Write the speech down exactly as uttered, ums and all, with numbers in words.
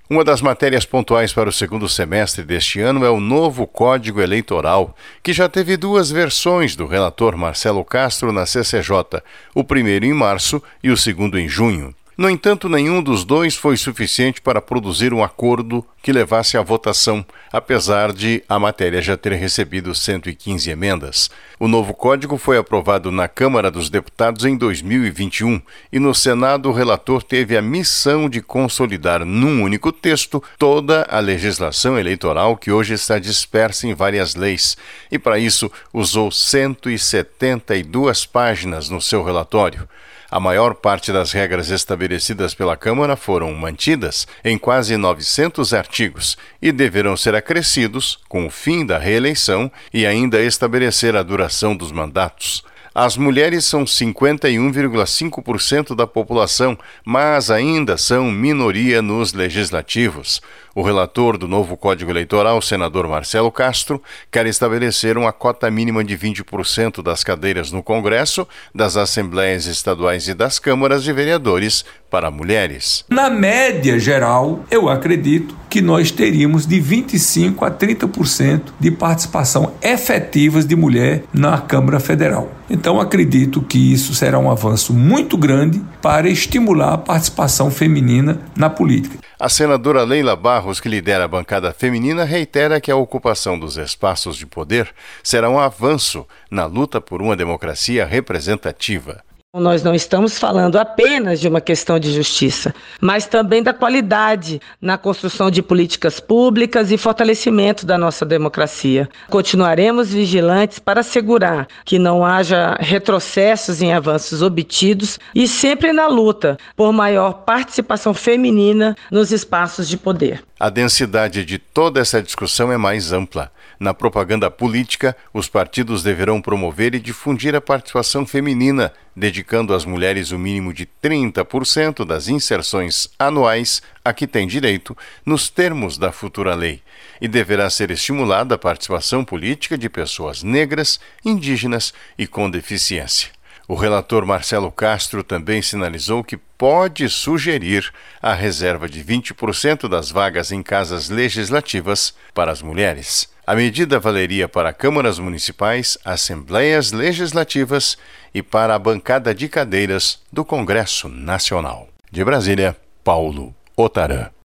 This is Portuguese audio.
Uma das matérias pontuais para o segundo semestre deste ano é o novo Código Eleitoral, que já teve duas versões do relator Marcelo Castro na C C J, o primeiro em março e o segundo em junho. No entanto, nenhum dos dois foi suficiente para produzir um acordo que levasse à votação, apesar de a matéria já ter recebido cento e quinze emendas. O novo código foi aprovado na Câmara dos Deputados em dois mil e vinte e um e no Senado o relator teve a missão de consolidar num único texto toda a legislação eleitoral que hoje está dispersa em várias leis e, para isso, usou cento e setenta e duas páginas no seu relatório. A maior parte das regras estabelecidas pela Câmara foram mantidas em quase novecentos artigos e deverão ser acrescidos com o fim da reeleição e ainda estabelecer a duração dos mandatos. As mulheres são cinquenta e um vírgula cinco por cento da população, mas ainda são minoria nos legislativos. O relator do novo Código Eleitoral, senador Marcelo Castro, quer estabelecer uma cota mínima de vinte por cento das cadeiras no Congresso, das Assembleias Estaduais e das Câmaras de Vereadores para mulheres. Na média geral, eu acredito que nós teríamos de vinte e cinco por cento a trinta por cento de participação efetivas de mulher na Câmara Federal. Então, acredito que isso será um avanço muito grande para estimular a participação feminina na política. A senadora Leila Barros, que lidera a bancada feminina, reitera que a ocupação dos espaços de poder será um avanço na luta por uma democracia representativa. Nós não estamos falando apenas de uma questão de justiça, mas também da qualidade na construção de políticas públicas e fortalecimento da nossa democracia. Continuaremos vigilantes para assegurar que não haja retrocessos em avanços obtidos e sempre na luta por maior participação feminina nos espaços de poder. A densidade de toda essa discussão é mais ampla. Na propaganda política, os partidos deverão promover e difundir a participação feminina, dedicando às mulheres o mínimo de trinta por cento das inserções anuais a que têm direito nos termos da futura lei. E deverá ser estimulada a participação política de pessoas negras, indígenas e com deficiência. O relator Marcelo Castro também sinalizou que pode sugerir a reserva de vinte por cento das vagas em casas legislativas para as mulheres. A medida valeria para câmaras municipais, assembleias legislativas e para a bancada de cadeiras do Congresso Nacional. De Brasília, Paulo Otarã.